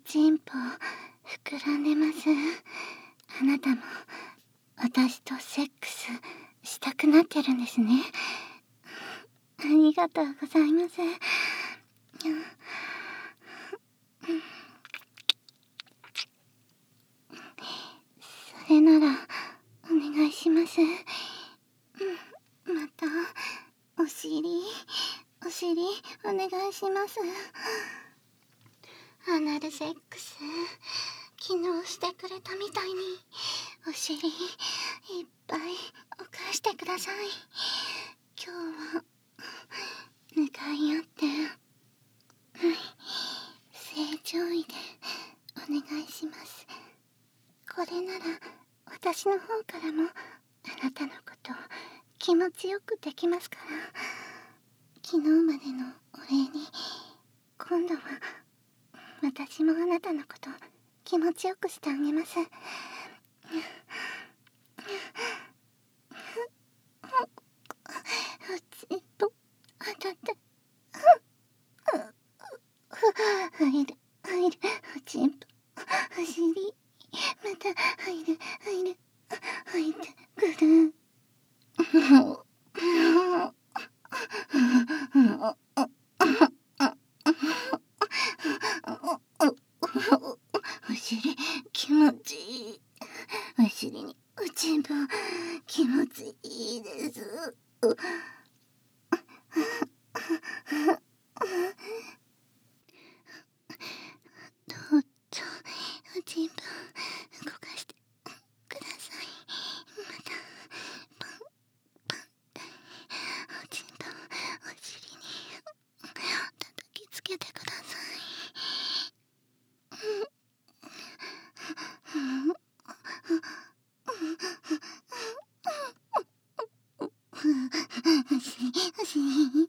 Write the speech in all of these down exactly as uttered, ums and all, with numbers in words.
ちんぽ膨らんでます。あなたも私とセックスしたくなってるんですね。ありがとうございます。それならお願いします。またお尻お尻お願いします。アナルセックス昨日してくれたみたいにお尻いっぱいお返してください。今日は向かい合って正常位でお願いします。これなら私の方からもあなたのことを気持ちよくできますから。昨日までのお礼に今度は私もあなたのことを気持ちよくしてあげます。おちんぽ当たって入る入るおちんぽお尻また入る入る入ってくる。お尻気持ちいい。お尻におちんぽ気持ちいいです。どうぞおちんぽ動かしてください。またパンパンっておちんぽお尻に叩きつけてください。お尻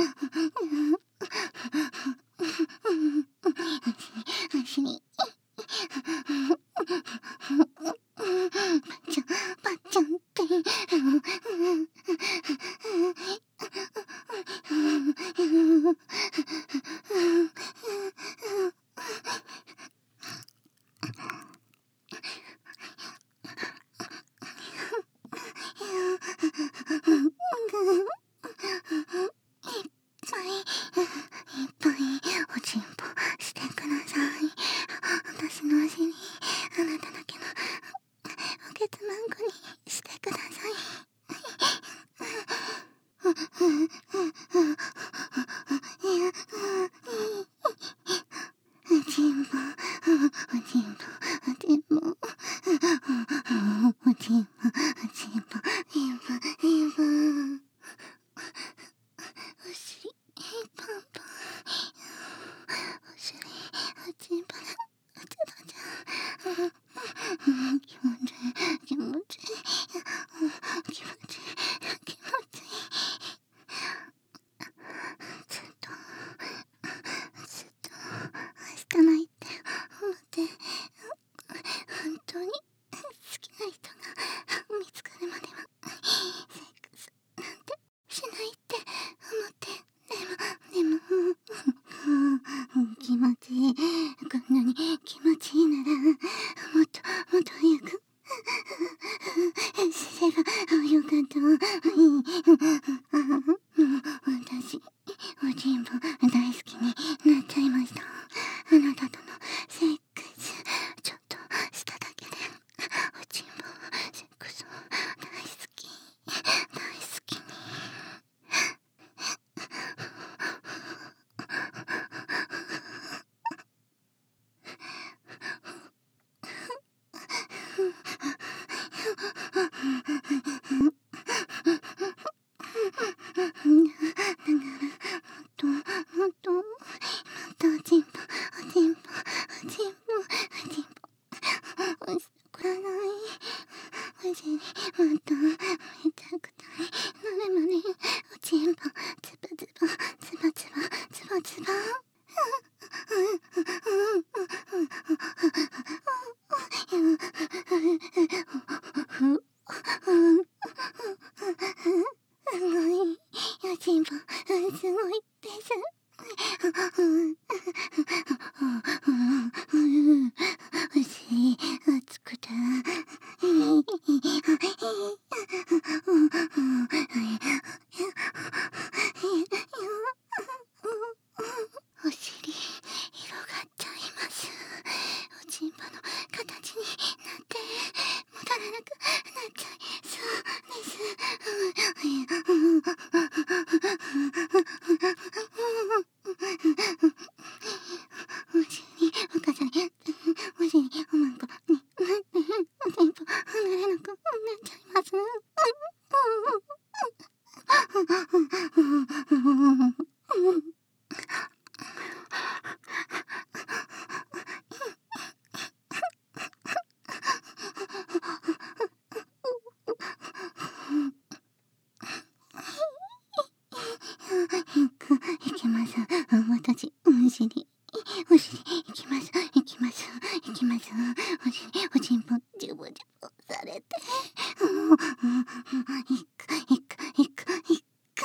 お尻パッチャンパッチャンっていっぱいおちんぽしてください。私のお尻あなただけのおけつまんこにしてください。おちんぽおちんぽおちんぽおちんぽおちんぽいんぽいんぽお尻パンパンお尻おちんぽだおちだじゃ気持ちいい気持ちいい気持ちいい気持ちいい。ずっとずっと愛したないって思って本当に好きな人が見つかるまではセックスなんてしないって思って。でもでも気持ちいい。こんなに気持ちいいならもっともっと早くすればよかった。私おちんぽ大好きになっちゃいました。あなたとのセックスちょっとしただけでおちんぽセックスを大好き大好きに。だからもっともっともっとおちんぽおちんぽおちんぽおちんぽおしくらないお尻もっとめちゃくちゃになるまでおちんぽつばつばつばつばつばつばすごいおちんぽすごいです。 うん、お尻熱くてお尻広がっちゃいます。おちんぽの形になって戻らなくなっちゃいそうです。お尻おかさりお尻おまんこになっておちんぽ離れなくなっちゃいます。いきます。私、お尻、お尻、いきます。いきます。いきます。お尻、おちんぽ、ジュボジュボされて。いく、いく、いく、いく。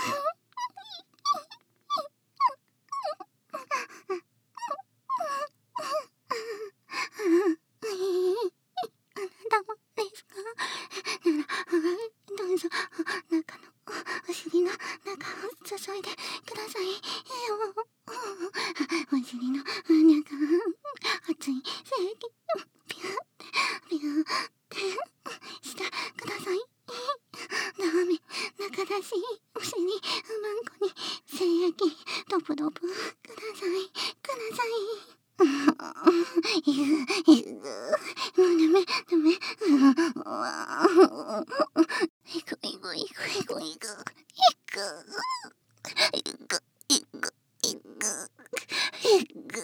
あなたもですか？なら、どうぞ、中のお尻の中を注いでくださいよ。お尻の中、熱い精液、ピューって、ピューってしてください。ダメ、中だし、お尻、うまんこに精液、ドブドブください、ください。いぐ、いぐ、もうダメ、ダメ。いく、いく、いく、いく、いく、いく、いく、いく、いく、いく。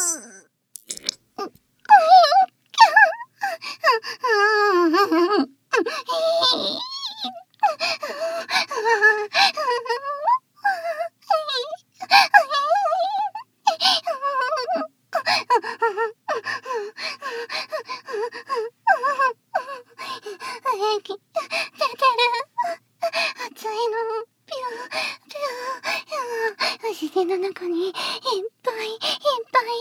液出てる。熱いの。ピューピュー。お尻の中にいっぱいいっぱい。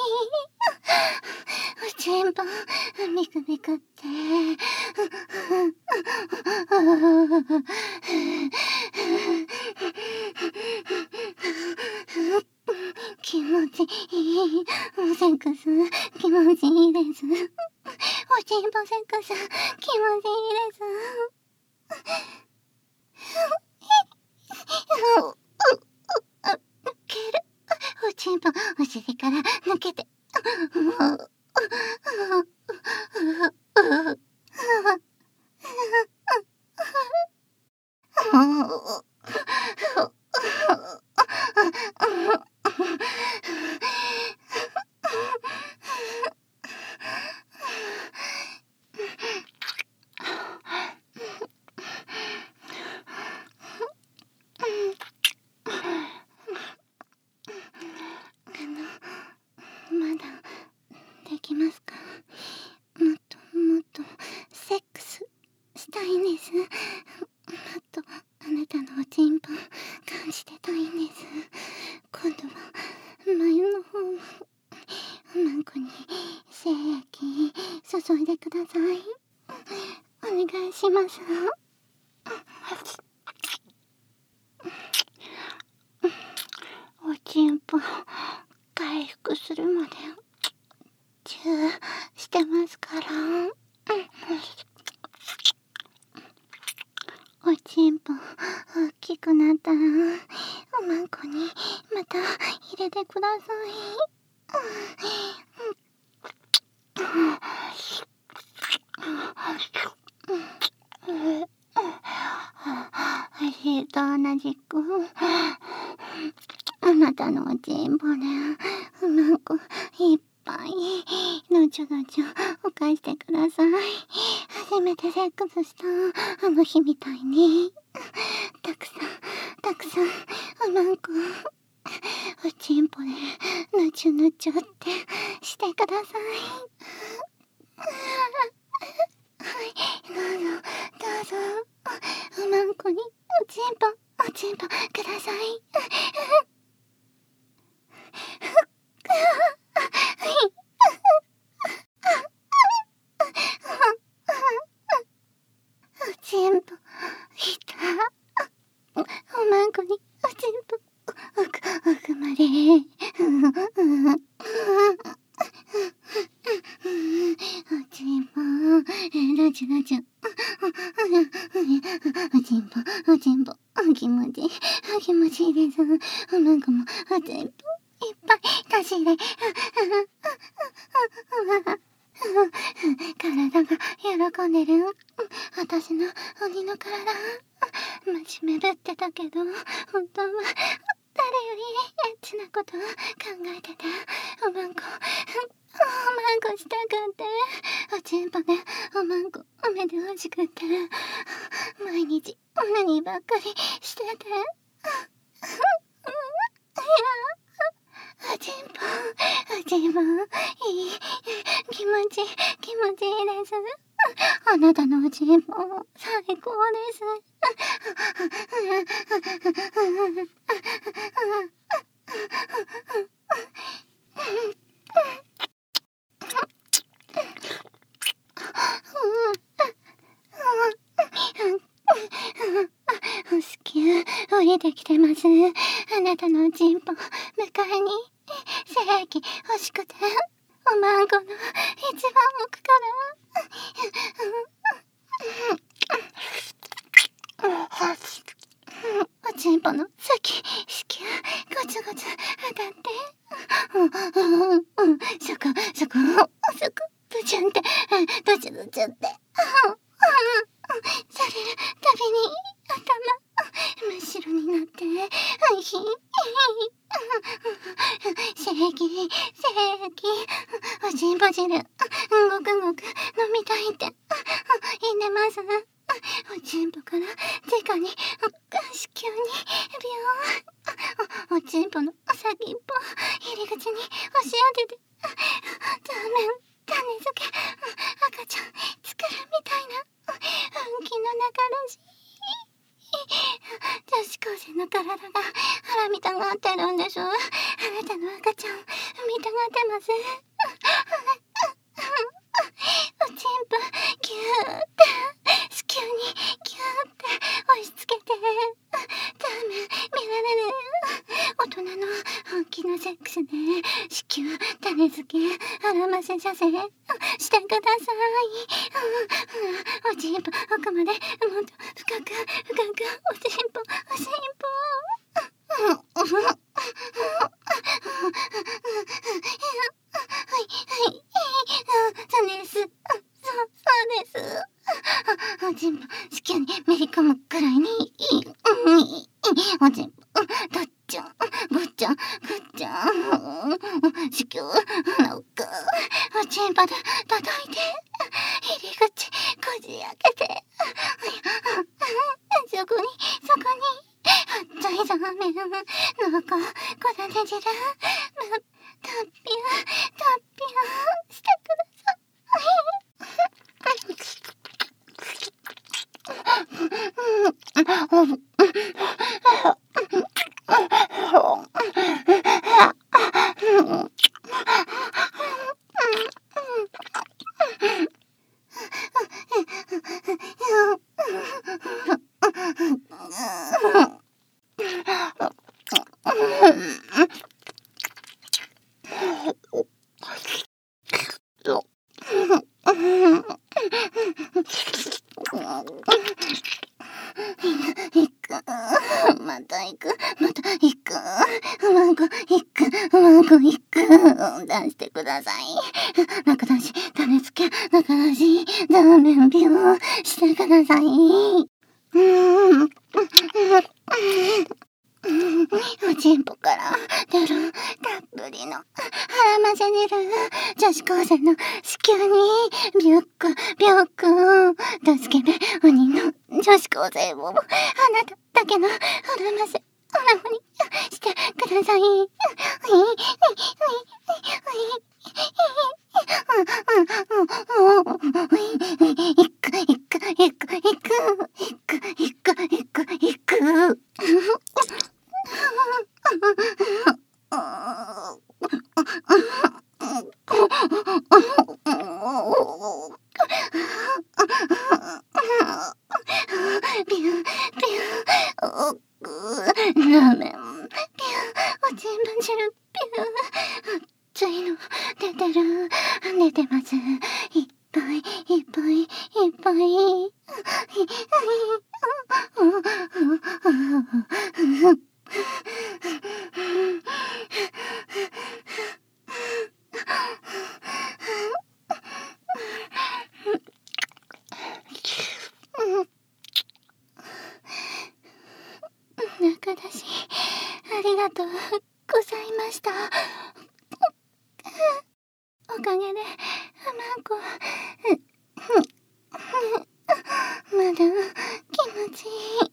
おちんぽビクビクって。気持ちいい。セックス気持ちいいです。おちんぽセックス気持ちいいです。抜ける。おちんぽお尻から抜けて。まだできますか？もっともっとセックスしたいんです。もっとあなたのおちんぽ感じてたいんです。今度は眉の方もおまんこに精液注いでください。お願いします。おちんぽ回復するまでチューしてますから。おちんぽ大きくなったらおまんこにまた入れてください。足と同じくあなたのおちんぽでうまんこいっぱいのちょのちょおかしてください。初めてセックスしたあの日みたいにたくさんたくさんうまんこおちんぽでぬちょぬちょってしてください。はい、どうぞどうぞ。うまんこにおちんぽおちんぽください。 いっぱい出し入れ。体が喜んでる。私の鬼の体。真面目ぶってたけど、本当は誰よりエッチなことを考えてて、おまんこ、おまんこしたくって、おちんぽでおまんこ埋めてほしくって、毎日何ばっかりしてて、いや、おちんぽ、おちんぽ、いい、気持ち、気持ちいいです。あなたのおちんぽ、最高です。子宮降りてきてます。あなたのおちんぽ迎えに精液欲しくて、おまんこの一番奥からおちんぽの先、子宮ゴツゴツ当たって、うんうんうん、そこそこそこブチュンってブチュブチュってされるたびに頭真っ白になって、はいひ精液精液おちんぽ汁ごくごく飲みたいって言いねます。おちんぽから直に子宮にビヨーン、おちんぽの先っぽ入り口に押し当てて、ダメン種付け赤ちゃん作るみたいな運気の中らしい女子高生の体が腹みたがってるんです。あなたの赤ちゃん見たがってます。おちんぽギューって子宮にギューって押し付けて、ダメ見られる。大人の本気のセックスで子宮種付けあらませさせしてください。おちんぽ奥までもっと深く深くおちんぽおちんぽはいはいそうです、そうそうです。おちんぽ子宮にめり込むくらいにいい、おちんぽどっちゃんぐっちゃんぐっちゃん子宮の奥おちんぽで叩いて入り口こじ開けて、そこにそこに熱いラーメン濃厚こだね汁たっぴゅーたっぴゅーしてください。また行くまた行くうまく行くうまく行く出してください。中出し種付け中出しラーメンビューしてください。うんおちんぽから出るたっぷりの腹ませ汁、女子高生の子宮にビュックビュック助け目鬼の女子高生をあなただけの腹ませおなふにしてください。いくいくいくいくいくいくいくいくいくピューピューラーメンピューおちんぽ汁ピュー熱いの出てる出てます。いっぱいいっぱいいっぱいかげでうまくまだ気持ちいい。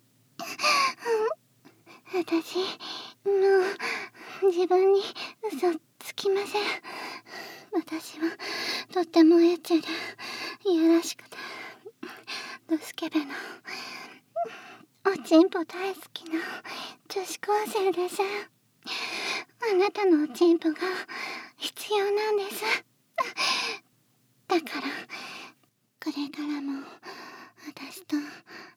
私もう自分に嘘つきません。私はとってもエッチでいやらしくてドスケベのおちんぽ大好きな女子高生です。あなたのおちんぽが必要なんです。だからこれからも私と